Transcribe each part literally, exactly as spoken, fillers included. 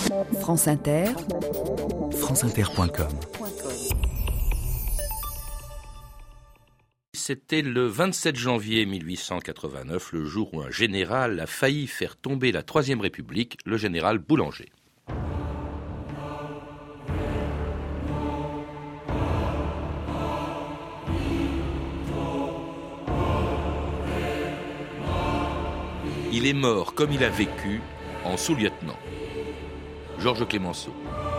France Inter, france inter point com. C'était le vingt-sept janvier mille huit cent quatre-vingt-neuf, le jour où un général a failli faire tomber la Troisième République, le général Boulanger. Il est mort comme il a vécu, en sous-lieutenant. Georges Clemenceau.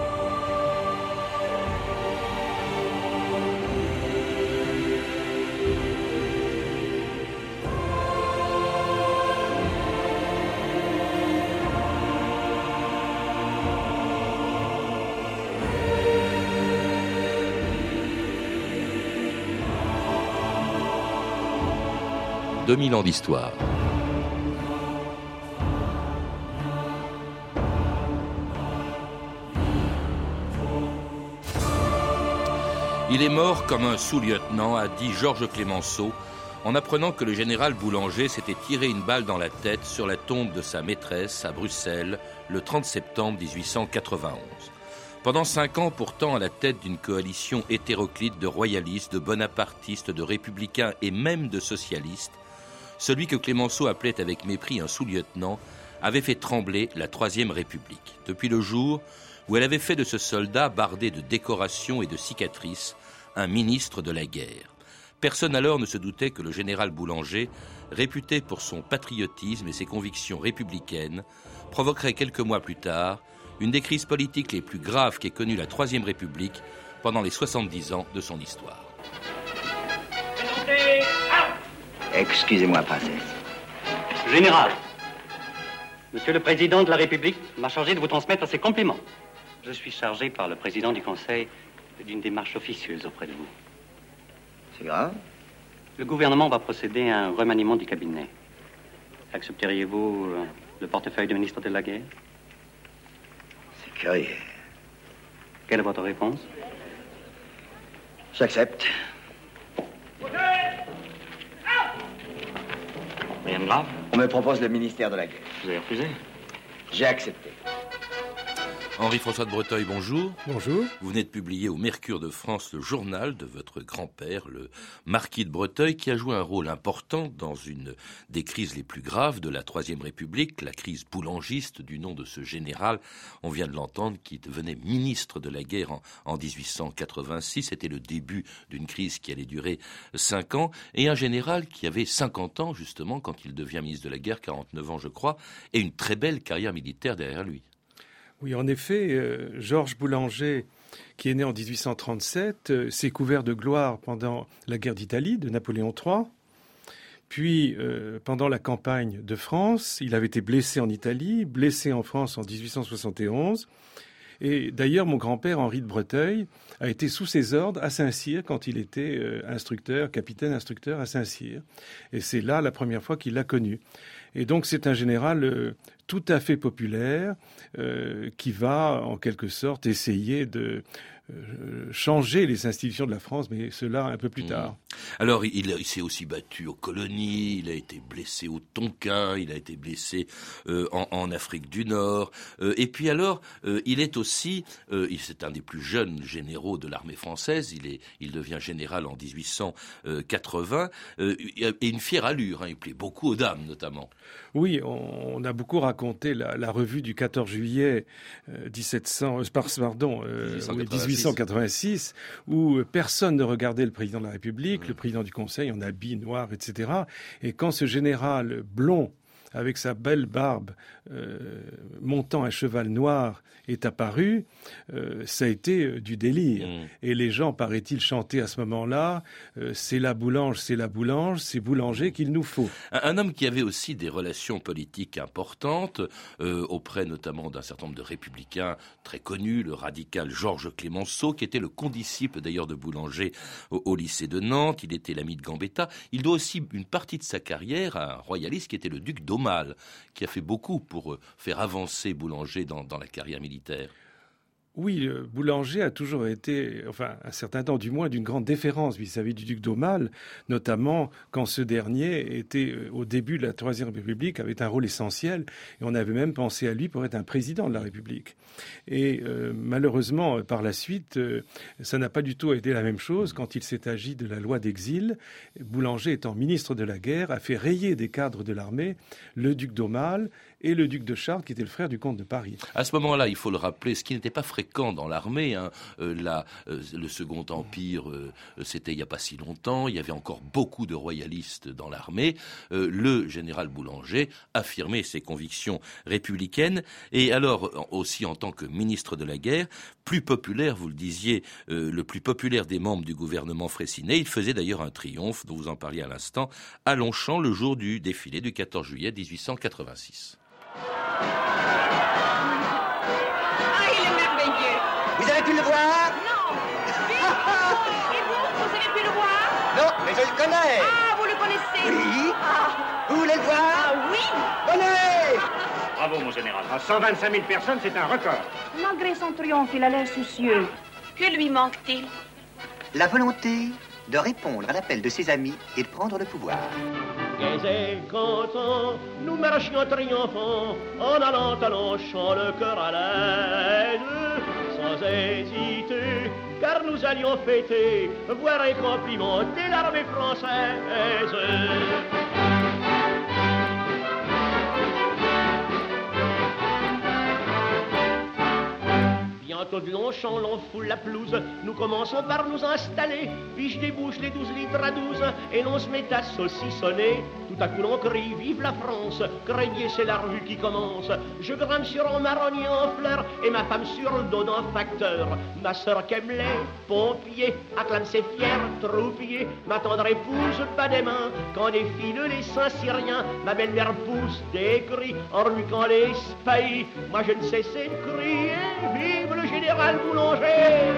deux mille ans d'histoire. Il est mort comme un sous-lieutenant, a dit Georges Clemenceau, en apprenant que le général Boulanger s'était tiré une balle dans la tête sur la tombe de sa maîtresse à Bruxelles le trente septembre mille huit cent quatre-vingt-onze. Pendant cinq ans, pourtant, à la tête d'une coalition hétéroclite de royalistes, de bonapartistes, de républicains et même de socialistes, celui que Clemenceau appelait avec mépris un sous-lieutenant avait fait trembler la Troisième République. Depuis le jour où elle avait fait de ce soldat, bardé de décorations et de cicatrices, un ministre de la guerre. Personne alors ne se doutait que le général Boulanger, réputé pour son patriotisme et ses convictions républicaines, provoquerait quelques mois plus tard une des crises politiques les plus graves qu'ait connue la Troisième République pendant les soixante-dix ans de son histoire. Excusez-moi, princesse. Général, Monsieur le Président de la République m'a chargé de vous transmettre ses compliments. Je suis chargé par le Président du Conseil d'une démarche officieuse auprès de vous. C'est grave? Le gouvernement va procéder à un remaniement du cabinet. Accepteriez-vous euh, le portefeuille de ministre de la Guerre? C'est curieux. Quelle est votre réponse? J'accepte. Rien de grave? On me propose le ministère de la Guerre. Vous avez refusé? J'ai accepté. Henri-François de Breteuil, bonjour. Bonjour. Vous venez de publier au Mercure de France le journal de votre grand-père, le marquis de Breteuil, qui a joué un rôle important dans une des crises les plus graves de la Troisième République, la crise boulangiste du nom de ce général, on vient de l'entendre, qui devenait ministre de la guerre en, en dix-huit cent quatre-vingt-six. C'était le début d'une crise qui allait durer cinq ans, et un général qui avait cinquante ans, justement, quand il devient ministre de la guerre, quarante-neuf ans, je crois, et une très belle carrière militaire derrière lui. Oui, en effet, euh, Georges Boulanger, qui est né en dix-huit cent trente-sept, euh, s'est couvert de gloire pendant la guerre d'Italie de Napoléon trois. Puis, euh, pendant la campagne de France, il avait été blessé en Italie, blessé en France en dix-huit cent soixante et onze. Et d'ailleurs, mon grand-père, Henri de Breteuil, a été sous ses ordres à Saint-Cyr quand il était euh, instructeur, capitaine instructeur à Saint-Cyr. Et c'est là la première fois qu'il l'a connu. Et donc, c'est un général euh, tout à fait populaire euh, qui va, en quelque sorte, essayer de euh, changer les institutions de la France, mais cela un peu plus tard. Mmh. Alors, il, il s'est aussi battu aux colonies, il a été blessé au Tonkin, il a été blessé euh, en, en Afrique du Nord. Euh, et puis alors, euh, il est aussi, euh, c'est un des plus jeunes généraux de l'armée française, il, est, il devient général en dix-huit cent quatre-vingts, euh, et une fière allure, hein, il plaît beaucoup aux dames notamment. Oui, on, on a beaucoup raconté la, la revue du quatorze juillet euh, dix-sept cents, euh, pardon, euh, dix-huit cent quatre-vingt-six, où personne ne regardait le président de la République, mmh. le président du Conseil en habit noir, et cetera. Et quand ce général blond, avec sa belle barbe, euh, montant un cheval noir, est apparu, euh, ça a été euh, du délire. Mmh. Et les gens, paraît-il, chantaient à ce moment-là, euh, c'est la Boulange, c'est la Boulange, c'est Boulanger qu'il nous faut. Un, un homme qui avait aussi des relations politiques importantes, euh, auprès notamment d'un certain nombre de républicains très connus, le radical Georges Clemenceau, qui était le condisciple d'ailleurs de Boulanger au, au lycée de Nantes, il était l'ami de Gambetta. Il doit aussi une partie de sa carrière à un royaliste qui était le duc d'Aumale, qui a fait beaucoup pour faire avancer Boulanger dans, dans la carrière militaire. Oui, Boulanger a toujours été, enfin un certain temps du moins, d'une grande déférence vis-à-vis du duc d'Aumale, notamment quand ce dernier était, au début de la Troisième République, avait un rôle essentiel, et on avait même pensé à lui pour être un président de la République. Et euh, malheureusement, par la suite, euh, ça n'a pas du tout été la même chose quand il s'est agi de la loi d'exil. Boulanger, étant ministre de la guerre, a fait rayer des cadres de l'armée le duc d'Aumale et le duc de Chartres, qui était le frère du comte de Paris. À ce moment-là, il faut le rappeler, ce qui n'était pas fréquent dans l'armée, hein, euh, la, euh, le Second Empire, euh, c'était il n'y a pas si longtemps, il y avait encore beaucoup de royalistes dans l'armée. Euh, le général Boulanger affirmait ses convictions républicaines, et alors aussi en tant que ministre de la guerre, plus populaire, vous le disiez, euh, le plus populaire des membres du gouvernement Freycinet. Il faisait d'ailleurs un triomphe, dont vous en parliez à l'instant, à Longchamp, le jour du défilé du quatorze juillet dix-huit cent quatre-vingt-six. Ah, il est merveilleux. Vous avez pu le voir? Non. Et vous, vous avez pu le voir? Non, mais je le connais. Ah, vous le connaissez? Oui. Ah, Vous voulez le voir? ah oui. Venez! Bravo, mon général. À cent vingt-cinq mille personnes, c'est un record. Malgré son triomphe, il a l'air soucieux. Que lui manque-t-il? La volonté de répondre à l'appel de ses amis et de prendre le pouvoir. Gai et contents, nous marchions triomphants, en allant à Longchamp le cœur à l'aise, sans hésiter, car nous allions fêter, voir et complimenter l'armée française. Bientôt de Longchamp, l'on foule la pelouse. Nous commençons par nous installer. Puis je débouche les douze litres à douze et l'on se met à saucissonner. Tout à coup l'on crie vive la France. Craignez, c'est la rue qui commence. Je grimpe sur un marronnier en fleurs et ma femme sur le dos d'un facteur. Ma sœur Kemley, pompier, acclame ses fiers troupiers. Ma tendre épouse bat des mains quand défilent les Saint-Cyriens. Ma belle-mère pousse des cris en remuquant les spahis. Moi je ne cessais de crier vive le général Boulanger.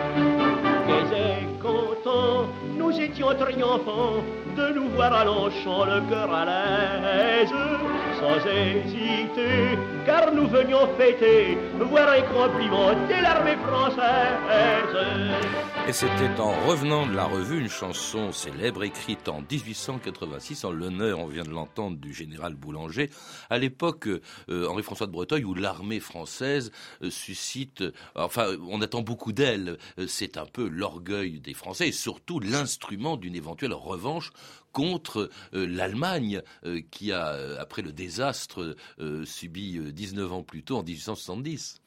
Gai et contents, nous étions triomphants de nous voir à Longchamp le cœur à l'aise, sans hésiter, car nous venions fêter, voir et complimenter l'armée française. Et c'était en revenant de la revue une chanson célèbre écrite en dix-huit cent quatre-vingt-six en l'honneur, on vient de l'entendre, du général Boulanger. À l'époque, euh, Henri-François de Breteuil, où l'armée française euh, suscite, euh, enfin, on attend beaucoup d'elle. Euh, c'est un peu l'orgueil des Français et surtout l'instrument d'une éventuelle revanche contre euh, l'Allemagne euh, qui a, euh, après le désastre euh, subi euh, dix-neuf ans plus tôt, en dix-huit cent soixante-dix.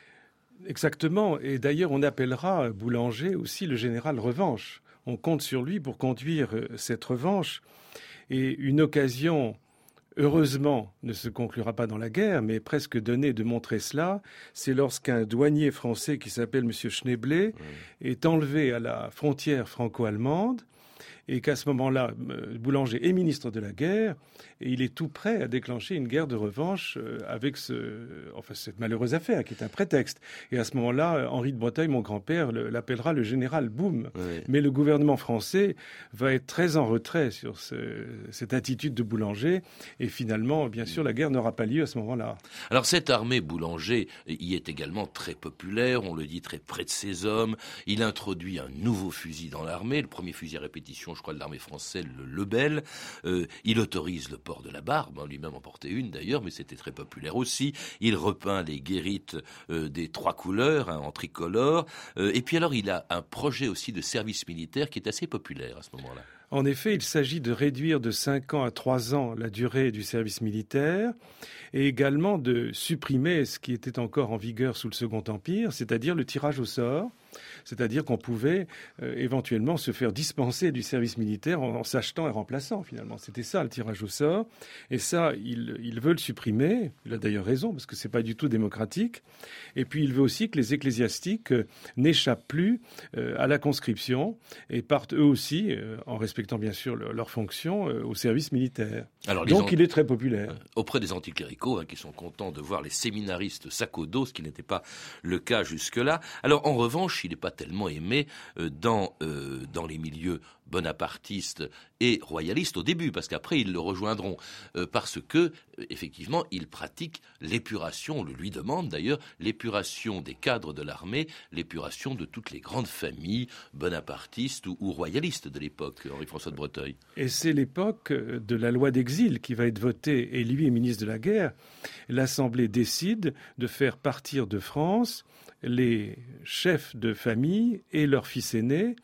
Exactement. Et d'ailleurs, on appellera Boulanger aussi le général revanche. On compte sur lui pour conduire cette revanche. Et une occasion, heureusement, ne se conclura pas dans la guerre, mais presque donnée de montrer cela, c'est lorsqu'un douanier français qui s'appelle M. Schneebler mmh. est enlevé à la frontière franco-allemande. Et qu'à ce moment-là, Boulanger est ministre de la guerre et il est tout prêt à déclencher une guerre de revanche avec ce, enfin, cette malheureuse affaire qui est un prétexte. Et à ce moment-là, Henri de Breteuil, mon grand-père, l'appellera le général Boum. Oui. Mais le gouvernement français va être très en retrait sur ce, cette attitude de Boulanger et finalement, bien sûr, la guerre n'aura pas lieu à ce moment-là. Alors cette armée Boulanger y est également très populaire, on le dit, très près de ses hommes. Il introduit un nouveau fusil dans l'armée, le premier fusil à répétition, je crois, de l'armée française, le Lebel. Euh, il autorise le port de la barbe, hein, lui-même en portait une d'ailleurs, mais c'était très populaire aussi. Il repeint les guérites euh, des trois couleurs, hein, en tricolore. Euh, et puis alors, il a un projet aussi de service militaire qui est assez populaire à ce moment-là. En effet, il s'agit de réduire de cinq ans à trois ans la durée du service militaire et également de supprimer ce qui était encore en vigueur sous le Second Empire, c'est-à-dire le tirage au sort. C'est-à-dire qu'on pouvait euh, éventuellement se faire dispenser du service militaire en, en s'achetant et remplaçant, finalement. C'était ça, le tirage au sort. Et ça, il, il veut le supprimer. Il a d'ailleurs raison, parce que c'est pas du tout démocratique. Et puis, il veut aussi que les ecclésiastiques euh, n'échappent plus euh, à la conscription et partent eux aussi, euh, en respectant bien sûr le, leurs fonctions, euh, au service militaire. Alors, Donc, il est très populaire. Euh, auprès des anticléricaux, hein, qui sont contents de voir les séminaristes sac au dos, ce qui n'était pas le cas jusque-là. Alors, en revanche, il n'est pas tellement aimé euh, dans, euh, dans les milieux bonapartistes et royalistes au début, parce qu'après ils le rejoindront, euh, parce que effectivement il pratique l'épuration, on le lui demande d'ailleurs, l'épuration des cadres de l'armée, l'épuration de toutes les grandes familles bonapartistes ou, ou royalistes de l'époque, Henri-François de Breteuil. Et c'est l'époque de la loi d'exil qui va être votée, et lui est ministre de la guerre. L'Assemblée décide de faire partir de France les chefs de famille et leurs fils aînés,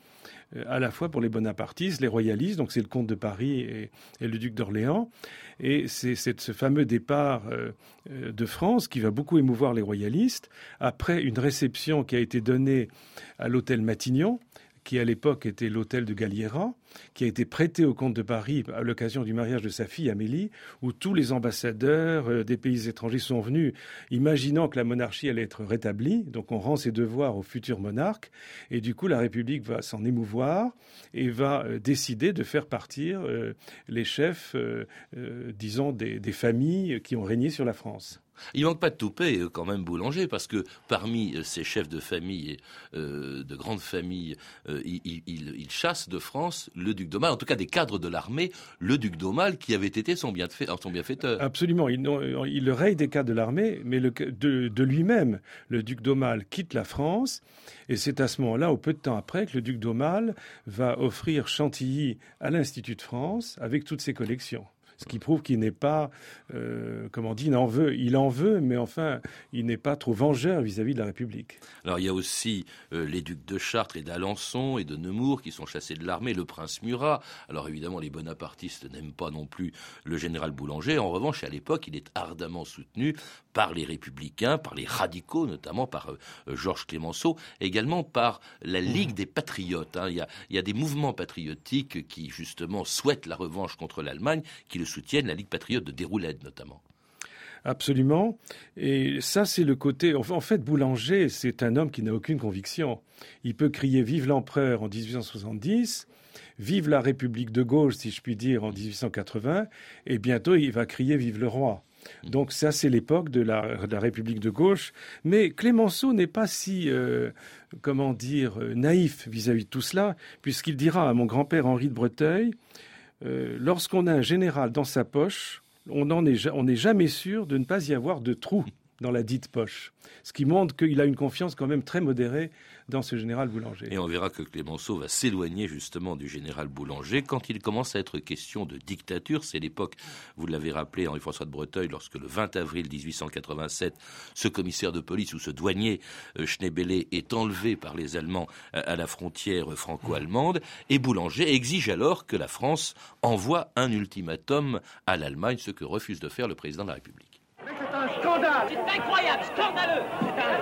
à la fois pour les bonapartistes, les royalistes, donc c'est le comte de Paris et, et le duc d'Orléans. Et c'est, c'est ce fameux départ euh, de France qui va beaucoup émouvoir les royalistes, après une réception qui a été donnée à l'hôtel Matignon, qui à l'époque était l'hôtel de Galliera, qui a été prêté au comte de Paris à l'occasion du mariage de sa fille Amélie, où tous les ambassadeurs euh, des pays étrangers sont venus, imaginant que la monarchie allait être rétablie. Donc on rend ses devoirs au futur monarque, et du coup la République va s'en émouvoir et va euh, décider de faire partir euh, les chefs, euh, euh, disons, des, des familles qui ont régné sur la France. Il manque pas de toupet quand même Boulanger, parce que parmi ces chefs de famille, euh, de grandes familles, euh, il, il, il chasse de France le duc d'Aumale, en tout cas des cadres de l'armée, le duc d'Aumale qui avait été son, bienfait, son bienfaiteur. Absolument, il, il le raye des cadres de l'armée, mais le, de, de lui-même, le duc d'Aumale quitte la France, et c'est à ce moment-là, ou peu de temps après, que le duc d'Aumale va offrir Chantilly à l'Institut de France avec toutes ses collections. Ce qui prouve qu'il n'est pas, euh, comme on dit, il en veut, il en veut, mais enfin, il n'est pas trop vengeur vis-à-vis de la République. Alors il y a aussi euh, les ducs de Chartres et d'Alençon et de Nemours qui sont chassés de l'armée, le prince Murat. Alors évidemment, les bonapartistes n'aiment pas non plus le général Boulanger. En revanche, à l'époque, il est ardemment soutenu par les républicains, par les radicaux, notamment par euh, Georges Clémenceau, également par la Ligue des patriotes. Hein. Il y a, il y a des mouvements patriotiques qui, justement, souhaitent la revanche contre l'Allemagne, qui le soutiennent, la Ligue patriote de Déroulède notamment. Absolument. Et ça, c'est le côté... En fait, Boulanger, c'est un homme qui n'a aucune conviction. Il peut crier « Vive l'empereur » en dix-huit cent soixante-dix, « Vive la République de gauche », si je puis dire, en dix-huit cent quatre-vingts, et bientôt, il va crier « Vive le roi ». Donc ça, c'est l'époque de la, de la République de gauche. Mais Clémenceau n'est pas si, euh, comment dire, naïf vis-à-vis de tout cela, puisqu'il dira à mon grand-père Henri de Breteuil, euh, lorsqu'on a un général dans sa poche, on n'est jamais sûr de ne pas y avoir de trou dans la dite poche. Ce qui montre qu'il a une confiance quand même très modérée dans ce général Boulanger. Et on verra que Clémenceau va s'éloigner justement du général Boulanger quand il commence à être question de dictature. C'est l'époque, vous l'avez rappelé, Henri-François de Breteuil, lorsque le vingt avril dix-huit cent quatre-vingt-sept, ce commissaire de police ou ce douanier euh, Schneebele est enlevé par les Allemands à, à la frontière franco-allemande, et Boulanger exige alors que la France envoie un ultimatum à l'Allemagne, ce que refuse de faire le président de la République. C'est un scandale! C'est incroyable, scandaleux! C'est un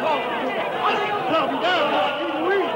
formidable! Oui!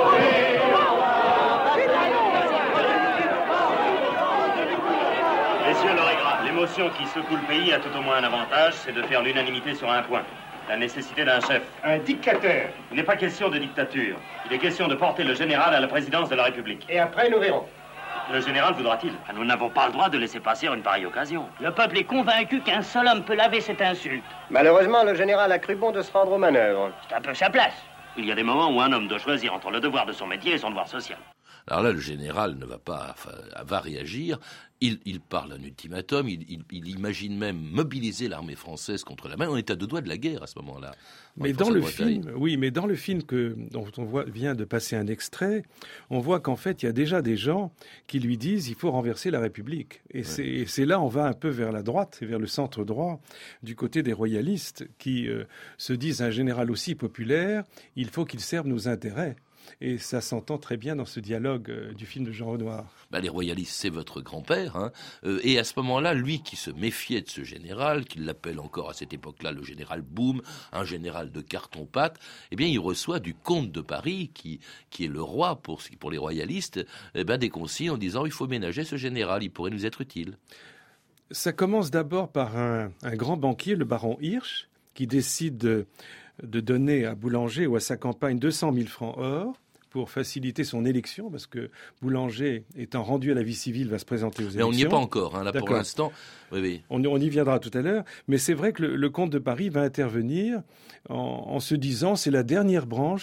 Messieurs l'Orégraphe, l'émotion qui secoue le pays a tout au moins un avantage, c'est de faire l'unanimité sur un point. La nécessité d'un chef. Un dictateur. Il n'est pas question de dictature. Il est question de porter le général à la présidence de la République. Et après, nous verrons. Le général voudra-t-il? Nous n'avons pas le droit de laisser passer une pareille occasion. Le peuple est convaincu qu'un seul homme peut laver cette insulte. Malheureusement, le général a cru bon de se rendre aux manœuvres. C'est un peu sa place. Il y a des moments où un homme doit choisir entre le devoir de son métier et son devoir social. Alors là, le général ne va pas, enfin, va réagir. Il, il parle d'un ultimatum. Il, il, il imagine même mobiliser l'armée française contre l'Allemagne. On est à deux doigts de la guerre à ce moment-là. Mais dans le film, oui, mais dans le film que dont on voit, vient de passer un extrait, on voit qu'en fait, il y a déjà des gens qui lui disent il faut renverser la République. Et ouais. c'est là, on va un peu vers la droite, vers le centre droit, du côté des royalistes qui euh, se disent un général aussi populaire, il faut qu'il serve nos intérêts. Et ça s'entend très bien dans ce dialogue euh, du film de Jean Renoir. Bah, les royalistes, c'est votre grand-père. Hein. Euh, et à ce moment-là, lui qui se méfiait de ce général, qui l'appelle encore à cette époque-là le général Boum, un général de carton-pâte, eh bien, il reçoit du comte de Paris, qui, qui est le roi pour, pour les royalistes, eh ben, des consignes en disant il faut ménager ce général, il pourrait nous être utile. Ça commence d'abord par un, un grand banquier, le baron Hirsch, qui décide de, de donner à Boulanger ou à sa campagne deux cent mille francs or pour faciliter son élection, parce que Boulanger, étant rendu à la vie civile, va se présenter aux élections. Mais on n'y est pas encore, hein, là pour l'instant. Oui, oui. On, on y viendra tout à l'heure. Mais c'est vrai que le, le comte de Paris va intervenir en, en se disant c'est la dernière branche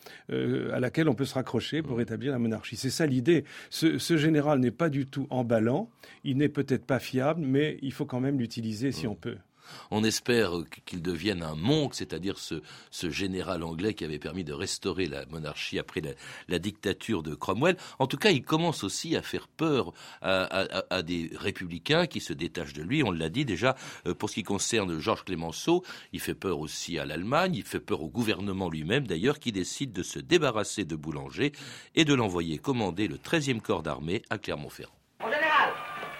euh, à laquelle on peut se raccrocher pour établir la monarchie. C'est ça l'idée. Ce, ce général n'est pas du tout emballant, il n'est peut-être pas fiable, mais il faut quand même l'utiliser si on peut. On espère qu'il devienne un monk, c'est-à-dire ce, ce général anglais qui avait permis de restaurer la monarchie après la, la dictature de Cromwell. En tout cas, il commence aussi à faire peur à, à, à des républicains qui se détachent de lui. On l'a dit déjà, pour ce qui concerne Georges Clemenceau, il fait peur aussi à l'Allemagne, il fait peur au gouvernement lui-même d'ailleurs, qui décide de se débarrasser de Boulanger et de l'envoyer commander le treizième corps d'armée à Clermont-Ferrand. Mon général,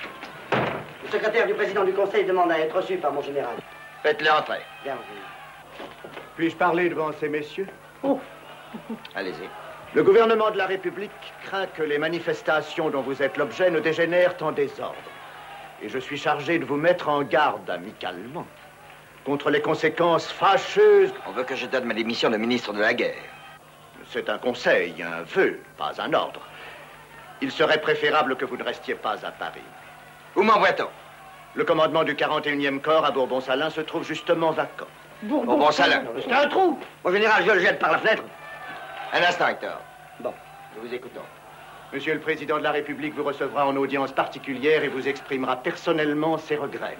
le secrétaire du président du Conseil demande à être reçu par mon général. Faites-le entrer. Bienvenue. Puis-je parler devant ces messieurs? Oh. Allez-y. Le gouvernement de la République craint que les manifestations dont vous êtes l'objet ne dégénèrent en désordre. Et je suis chargé de vous mettre en garde amicalement contre les conséquences fâcheuses. On veut que je donne ma démission de ministre de la guerre. C'est un conseil, un vœu, pas un ordre. Il serait préférable que vous ne restiez pas à Paris. Où m'envoie-t-on? Le commandement du quarante et unième corps à Bourbon-Salin se trouve justement vacant. Bourbon-Salin? C'est un trou. Mon général, je le jette par la fenêtre. Un instant, Hector. Bon. Nous vous écoutons. Monsieur le Président de la République vous recevra en audience particulière et vous exprimera personnellement ses regrets.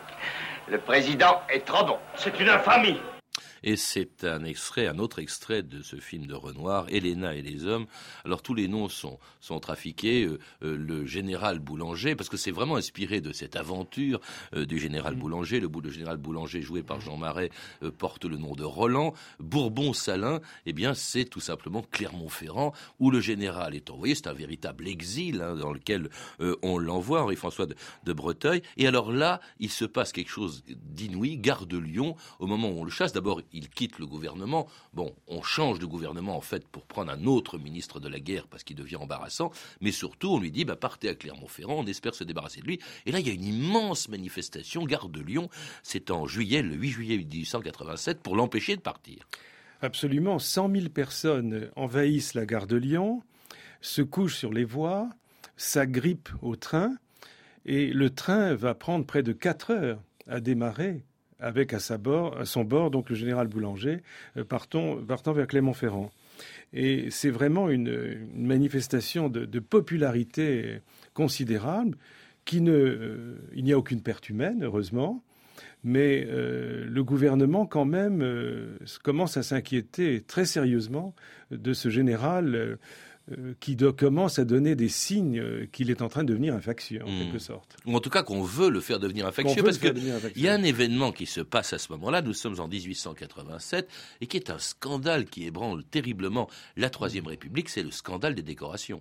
Le président est trop bon. C'est une infamie. Et c'est un extrait, un autre extrait de ce film de Renoir, Helena et les hommes. Alors tous les noms sont, sont trafiqués. Euh, euh, le général Boulanger, parce que c'est vraiment inspiré de cette aventure euh, du général mmh. Boulanger. Le, le général Boulanger, joué par Jean Marais, euh, porte le nom de Roland. Bourbon-Salin, eh bien c'est tout simplement Clermont-Ferrand, où le général est envoyé. C'est un véritable exil hein, dans lequel euh, on l'envoie, Henri-François de, de Breteuil. Et alors là, il se passe quelque chose d'inouï, gare de Lyon, au moment où on le chasse. D'abord, il quitte le gouvernement. Bon, on change de gouvernement en fait pour prendre un autre ministre de la guerre parce qu'il devient embarrassant. Mais surtout, on lui dit bah, partez à Clermont-Ferrand, on espère se débarrasser de lui. Et là, il y a une immense manifestation, gare de Lyon. C'est en juillet, le huit juillet dix-huit cent quatre-vingt-sept, pour l'empêcher de partir. Absolument. cent mille personnes envahissent la gare de Lyon, se couchent sur les voies, s'agrippent au train. Et le train va prendre près de quatre heures à démarrer, avec à, sa bord, à son bord donc le général Boulanger, euh, partant, partant vers Clermont-Ferrand. Et c'est vraiment une, une manifestation de, de popularité considérable. Qui ne, euh, il n'y a aucune perte humaine, heureusement, mais euh, le gouvernement quand même euh, commence à s'inquiéter très sérieusement de ce général euh, Euh, qui do- commence à donner des signes euh, qu'il est en train de devenir un factieux, en mmh. quelque sorte. Ou en tout cas qu'on veut le faire devenir un factieux, parce qu'il y a un événement qui se passe à ce moment-là, nous sommes en dix-huit cent quatre-vingt-sept, et qui est un scandale qui ébranle terriblement la Troisième République, c'est le scandale des décorations.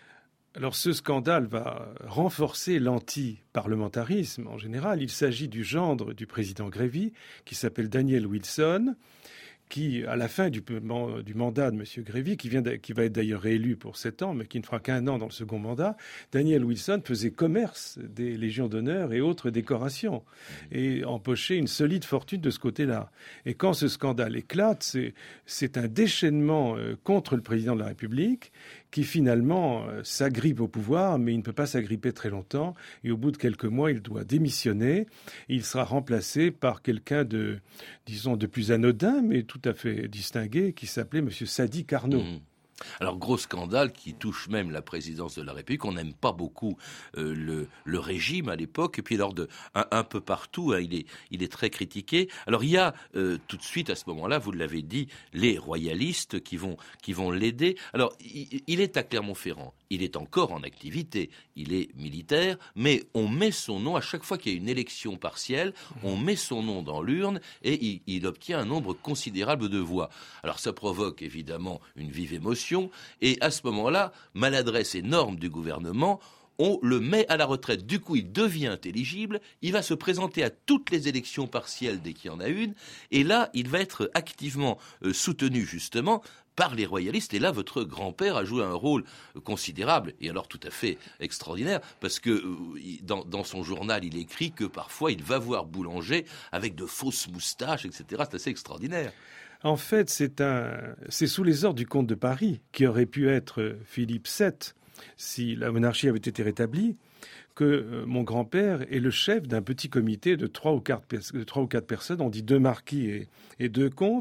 Alors ce scandale va renforcer l'anti-parlementarisme en général. Il s'agit du gendre du président Grévy, qui s'appelle Daniel Wilson, qui, à la fin du, du mandat de M. Grévy, qui, vient de, qui va être d'ailleurs réélu pour sept ans, mais qui ne fera qu'un an dans le second mandat, Daniel Wilson faisait commerce des légions d'honneur et autres décorations et empochait une solide fortune de ce côté-là. Et quand ce scandale éclate, c'est, c'est un déchaînement contre le président de la République qui finalement euh, s'agrippe au pouvoir, mais il ne peut pas s'agripper très longtemps. Et au bout de quelques mois, il doit démissionner. Il sera remplacé par quelqu'un de, disons, de plus anodin, mais tout à fait distingué, qui s'appelait M. Sadi Carnot. Mmh. Alors, gros scandale qui touche même la présidence de la République. On n'aime pas beaucoup euh, le, le régime à l'époque. Et puis, alors, de, un, un peu partout, hein, il, est, il est très critiqué. Alors, il y a euh, tout de suite, à ce moment-là, vous l'avez dit, les royalistes qui vont, qui vont l'aider. Alors, il, il est à Clermont-Ferrand. Il est encore en activité. Il est militaire. Mais on met son nom, à chaque fois qu'il y a une élection partielle, on met son nom dans l'urne et il, il obtient un nombre considérable de voix. Alors, ça provoque évidemment une vive émotion. Et à ce moment-là, maladresse énorme du gouvernement, on le met à la retraite. Du coup, il devient éligible, il va se présenter à toutes les élections partielles dès qu'il y en a une, et là, il va être activement euh, soutenu justement par les royalistes. Et là, votre grand-père a joué un rôle considérable, et alors tout à fait extraordinaire, parce que euh, dans, dans son journal, il écrit que parfois, il va voir Boulanger avec de fausses moustaches, et cetera. C'est assez extraordinaire. En fait, c'est, un, c'est sous les ordres du comte de Paris, qui aurait pu être Philippe sept, si la monarchie avait été rétablie, que euh, mon grand-père est le chef d'un petit comité de trois ou quatre, de trois ou quatre personnes, on dit deux marquis et, et deux comtes,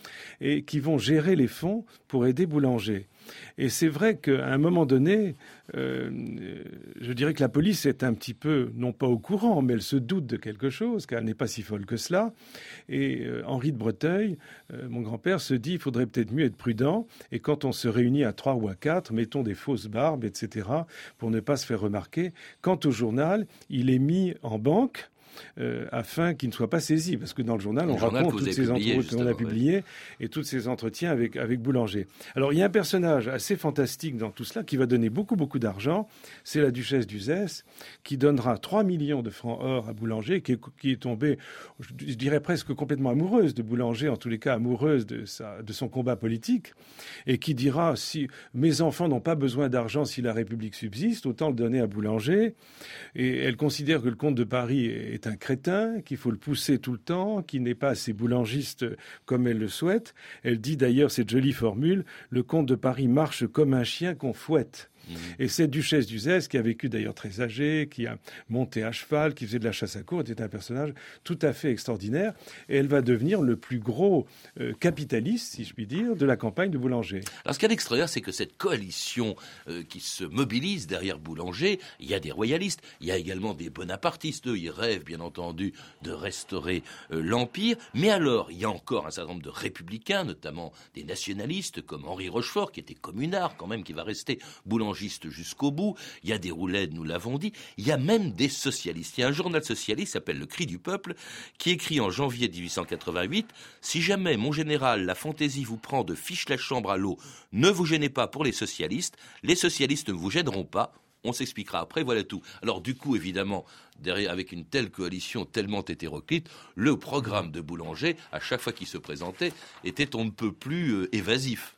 et qui vont gérer les fonds pour aider Boulanger. Et c'est vrai qu'à un moment donné, euh, je dirais que la police est un petit peu, non pas au courant, mais elle se doute de quelque chose, car elle n'est pas si folle que cela. Et euh, Henri de Breteuil, euh, mon grand-père, se dit, il faudrait peut-être mieux être prudent. Et quand on se réunit à trois ou à quatre, mettons des fausses barbes, et cetera, pour ne pas se faire remarquer. Quant au journal, il est mis en banque. Euh, afin qu'il ne soit pas saisi, parce que dans le journal, le on journal raconte toutes ces entretiens qu'on a publiés ouais. et tous ces entretiens avec, avec Boulanger. Alors, il y a un personnage assez fantastique dans tout cela qui va donner beaucoup, beaucoup d'argent. C'est la duchesse d'Uzès, qui donnera trois millions de francs or à Boulanger, qui est, qui est tombée, je dirais presque complètement amoureuse de Boulanger, en tous les cas amoureuse de, sa, de son combat politique, et qui dira, si mes enfants n'ont pas besoin d'argent si la République subsiste, autant le donner à Boulanger. Et elle considère que le comte de Paris est un crétin, qu'il faut le pousser tout le temps, qu'il n'est pas assez boulangiste comme elle le souhaite. Elle dit d'ailleurs cette jolie formule, le comte de Paris marche comme un chien qu'on fouette. Mmh. Et cette duchesse d'Uzès, qui a vécu d'ailleurs très âgée, qui a monté à cheval, qui faisait de la chasse à courre, était un personnage tout à fait extraordinaire. Et elle va devenir le plus gros euh, capitaliste, si je puis dire, de la campagne de Boulanger. Alors ce qu'il y a d'extraordinaire, c'est que cette coalition euh, qui se mobilise derrière Boulanger, il y a des royalistes, il y a également des bonapartistes. Eux, ils rêvent bien entendu de restaurer euh, l'Empire. Mais alors, il y a encore un certain nombre de républicains, notamment des nationalistes, comme Henri Rochefort, qui était communard quand même, qui va rester boulanger jusqu'au bout. Il y a des Roulèdes, nous l'avons dit. Il y a même des socialistes. Il y a un journal socialiste qui s'appelle Le Cri du Peuple qui écrit en janvier dix-huit cent quatre-vingt-huit « Si jamais, mon général, la fantaisie vous prend de fiche la chambre à l'eau, ne vous gênez pas pour les socialistes. Les socialistes ne vous gêneront pas. On s'expliquera après, voilà tout. » Alors du coup, évidemment, derrière, avec une telle coalition tellement hétéroclite, le programme de Boulanger, à chaque fois qu'il se présentait, était on ne peut plus euh, évasif.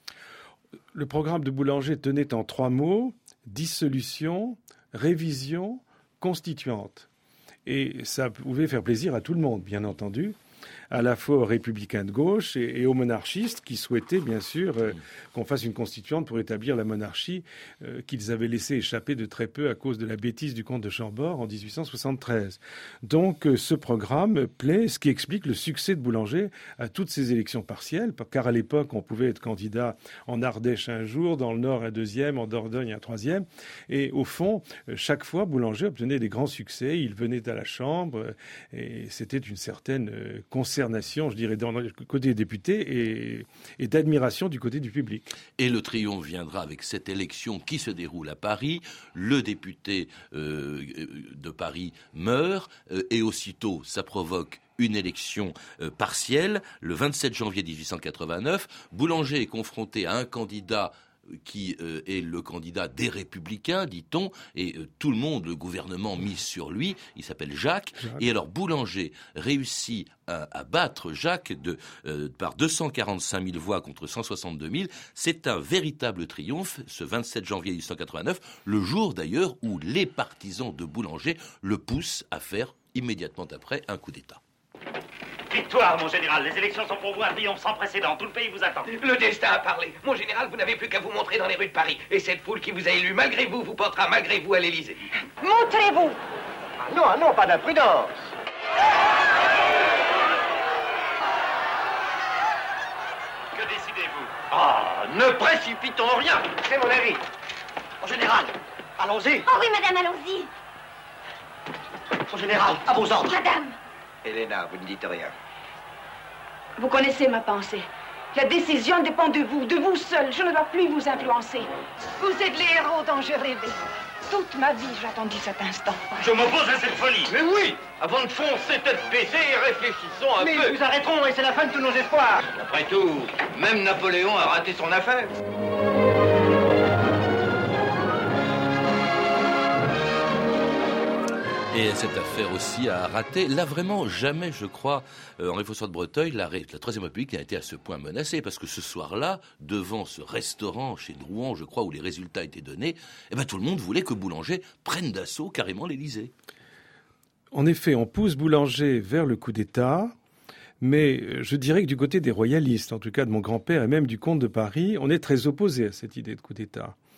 Le programme de Boulanger tenait en trois mots, dissolution, révision, constituante. Et ça pouvait faire plaisir à tout le monde, bien entendu, à la fois aux républicains de gauche et, et aux monarchistes qui souhaitaient, bien sûr, euh, qu'on fasse une constituante pour établir la monarchie euh, qu'ils avaient laissé échapper de très peu à cause de la bêtise du comte de Chambord en dix-huit cent soixante-treize. Donc, euh, ce programme plaît, ce qui explique le succès de Boulanger à toutes ces élections partielles, car à l'époque, on pouvait être candidat en Ardèche un jour, dans le Nord un deuxième, en Dordogne un troisième. Et au fond, chaque fois, Boulanger obtenait des grands succès. Il venait à la Chambre et c'était une certaine euh, consternation, je dirais, du côté des députés et, et d'admiration du côté du public. Et le triomphe viendra avec cette élection qui se déroule à Paris. Le député euh, de Paris meurt euh, et aussitôt, ça provoque une élection euh, partielle. Le vingt-sept janvier dix-huit cent quatre-vingt-neuf, Boulanger est confronté à un candidat qui euh, est le candidat des Républicains, dit-on, et euh, tout le monde, le gouvernement mise sur lui, il s'appelle Jacques, Jacques. Et alors Boulanger réussit à, à battre Jacques de, euh, par deux cent quarante-cinq mille voix contre cent soixante-deux mille. C'est un véritable triomphe, ce vingt-sept janvier dix-huit cent quatre-vingt-neuf, le jour d'ailleurs où les partisans de Boulanger le poussent à faire immédiatement après un coup d'État. Victoire, mon général. Les élections sont pour vous un triomphe sans précédent. Tout le pays vous attend. Le destin a parlé. Mon général, vous n'avez plus qu'à vous montrer dans les rues de Paris. Et cette foule qui vous a élu malgré vous, vous portera malgré vous à l'Élysée. Montrez-vous. Ah non, ah non, pas d'imprudence. Que décidez-vous? Ah, ne précipitons rien. C'est mon avis. Mon général, allons-y. Oh oui, madame, allons-y. Mon général, à vos ordres. Madame. Héléna, vous ne dites rien. Vous connaissez ma pensée. La décision dépend de vous, de vous seul. Je ne dois plus vous influencer. Vous êtes les héros dont je rêvais. Toute ma vie, j'ai attendu cet instant. Je m'oppose à cette folie. Mais oui, avant de foncer tête baissée, réfléchissons un Mais peu. Mais nous arrêterons et c'est la fin de tous nos espoirs. Après tout, même Napoléon a raté son affaire. Et cette affaire aussi a raté. Là, vraiment, jamais, je crois, euh, Henri François de Breteuil, la, la Troisième République a été à ce point menacée. Parce que ce soir-là, devant ce restaurant chez Drouan, je crois, où les résultats étaient donnés, eh ben, tout le monde voulait que Boulanger prenne d'assaut carrément l'Élysée. En effet, on pousse Boulanger vers le coup d'État. Mais je dirais que du côté des royalistes, en tout cas de mon grand-père et même du comte de Paris, on est très opposé à cette idée de coup d'État.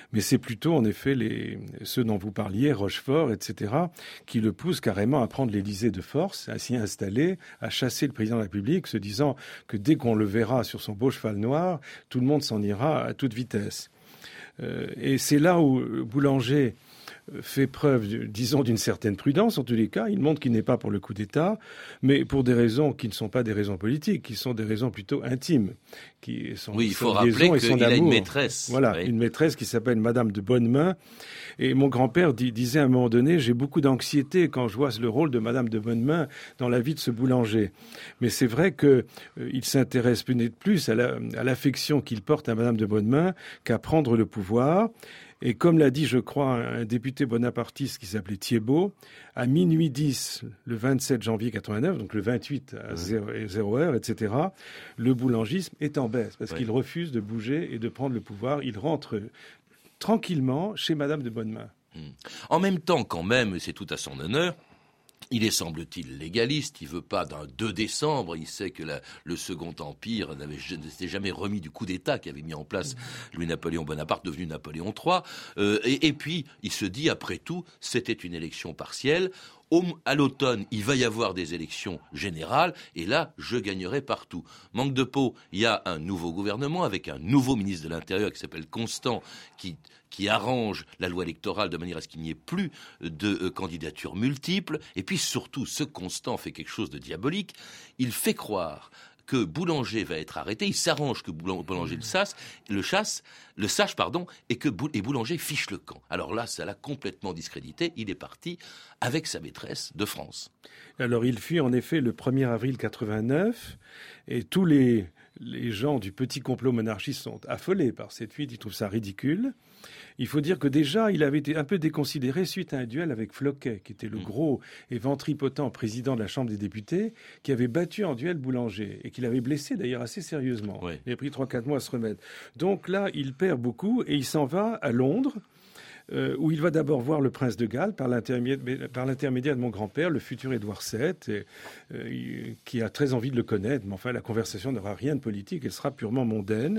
Mais c'est plutôt, en effet, les, ceux dont vous parliez, Rochefort, et cetera, qui le poussent carrément à prendre l'Élysée de force, à s'y installer, à chasser le président de la République, se disant que dès qu'on le verra sur son beau cheval noir, tout le monde s'en ira à toute vitesse. Euh, et c'est là où Boulanger fait preuve, disons, d'une certaine prudence, en tous les cas. Il montre qu'il n'est pas pour le coup d'État, mais pour des raisons qui ne sont pas des raisons politiques, qui sont des raisons plutôt intimes. Qui sont oui, il faut rappeler qu'il a une maîtresse. Voilà, oui. Une maîtresse qui s'appelle Madame de Bonnemain. Et mon grand-père dit, disait à un moment donné, j'ai beaucoup d'anxiété quand je vois le rôle de Madame de Bonnemain dans la vie de ce boulanger. Mais c'est vrai qu'il euh, s'intéresse plus à, la, à l'affection qu'il porte à Madame de Bonnemain qu'à prendre le pouvoir. Et comme l'a dit, je crois, un député bonapartiste qui s'appelait Thiebaud, à minuit dix, le vingt-sept janvier quatre-vingt-neuf, donc le vingt-huit à zéro heure, et cetera, le boulangisme est en baisse parce ouais. qu'il refuse de bouger et de prendre le pouvoir. Il rentre tranquillement chez Madame de Bonnemain. Mmh. En même temps, quand même, c'est tout à son honneur, il est, semble-t-il, légaliste. Il veut pas d'un deux décembre. Il sait que la, le Second Empire n'avait, ne s'était jamais remis du coup d'État qu'avait mis en place Louis-Napoléon Bonaparte, devenu Napoléon trois. Euh, et, et puis, il se dit, après tout, c'était une élection partielle. Au, à l'automne, il va y avoir des élections générales, et là, je gagnerai partout. Manque de peau, il y a un nouveau gouvernement avec un nouveau ministre de l'Intérieur qui s'appelle Constant, qui, qui arrange la loi électorale de manière à ce qu'il n'y ait plus de euh, candidatures multiples. Et puis surtout, ce Constant fait quelque chose de diabolique. Il fait croire que Boulanger va être arrêté, il s'arrange que Boulanger le sache, le chasse, le sache, pardon, et que Bou- et Boulanger fiche le camp. Alors là, ça l'a complètement discrédité. Il est parti avec sa maîtresse de France. Alors il fuit en effet le premier avril quatre-vingt-neuf, et tous les, les gens du petit complot monarchiste sont affolés par cette fuite, ils trouvent ça ridicule. Il faut dire que déjà, il avait été un peu déconsidéré suite à un duel avec Floquet, qui était le gros et ventripotent président de la Chambre des députés, qui avait battu en duel Boulanger et qui l'avait blessé d'ailleurs assez sérieusement. Oui. Il a pris trois quatre mois à se remettre. Donc là, il perd beaucoup et il s'en va à Londres, euh, où il va d'abord voir le prince de Galles par l'intermédiaire, par l'intermédiaire de mon grand-père, le futur Édouard sept, et, euh, qui a très envie de le connaître. Mais enfin, la conversation n'aura rien de politique, elle sera purement mondaine.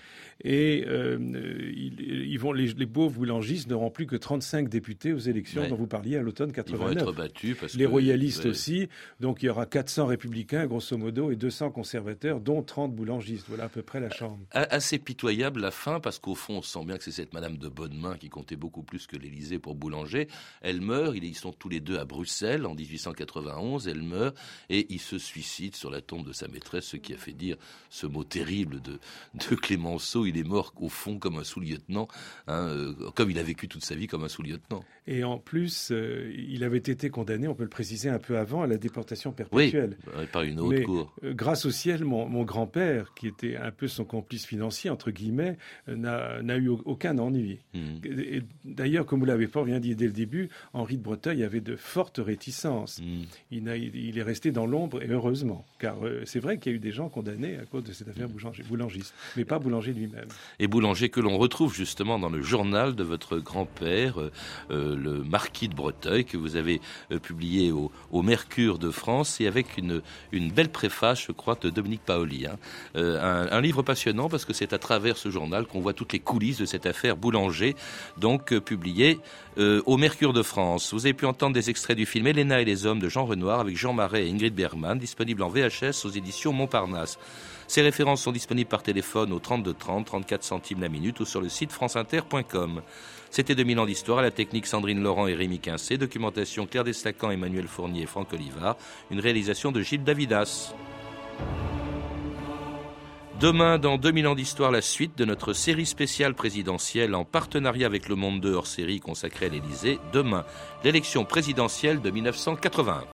Et euh, ils, ils vont, les, les pauvres boulangistes n'auront plus que trente-cinq députés aux élections ouais. dont vous parliez à l'automne quatre-vingt-neuf. Ils vont être battus parce les que, royalistes ouais. aussi. Donc il y aura quatre cents républicains, grosso modo, et deux cents conservateurs, dont trente boulangistes. Voilà à peu près la Chambre. Assez pitoyable la fin, parce qu'au fond, on sent bien que c'est cette Madame de Bonnemain qui comptait beaucoup plus que l'Élysée pour Boulanger. Elle meurt, ils sont tous les deux à Bruxelles en dix-huit cent quatre-vingt-onze. Elle meurt et il se suicide sur la tombe de sa maîtresse, ce qui a fait dire ce mot terrible de, de Clémenceau. Il est mort au fond comme un sous-lieutenant, hein, euh, comme il a vécu toute sa vie comme un sous-lieutenant. Et en plus, euh, il avait été condamné, on peut le préciser un peu avant, à la déportation perpétuelle. Oui, par une haute Mais, cour. Euh, grâce au ciel, mon, mon grand-père, qui était un peu son complice financier, entre guillemets, euh, n'a, n'a eu aucun ennui. Mmh. Et, d'ailleurs, comme vous l'avez fort bien dit dès le début, Henri de Breteuil avait de fortes réticences. Mmh. Il, a, il est resté dans l'ombre, et heureusement, car euh, c'est vrai qu'il y a eu des gens condamnés à cause de cette affaire Boulanger, boulangiste, mais pas Boulanger lui-même. Et Boulanger que l'on retrouve justement dans le journal de votre grand-père, euh, euh, le marquis de Breteuil, que vous avez euh, publié au, au Mercure de France, et avec une, une belle préface, je crois, de Dominique Paoli. Hein. Euh, un, un livre passionnant, parce que c'est à travers ce journal qu'on voit toutes les coulisses de cette affaire Boulanger, donc euh, publié euh, au Mercure de France. Vous avez pu entendre des extraits du film Helena et les hommes de Jean Renoir, avec Jean Marais et Ingrid Bergman, disponible en V H S aux éditions Montparnasse. Ces références sont disponibles par téléphone au trente-deux trente, trente-quatre centimes la minute, ou sur le site franceinter point com. C'était deux mille ans d'histoire, à la technique Sandrine Laurent et Rémi Quincé, documentation Claire Destacan, Emmanuel Fournier et Franck Olivard, une réalisation de Gilles Davidas. Demain, dans deux mille ans d'histoire, la suite de notre série spéciale présidentielle en partenariat avec Le Monde deux hors série consacrée à l'Élysée. Demain, l'élection présidentielle de mille neuf cent quatre-vingt-un.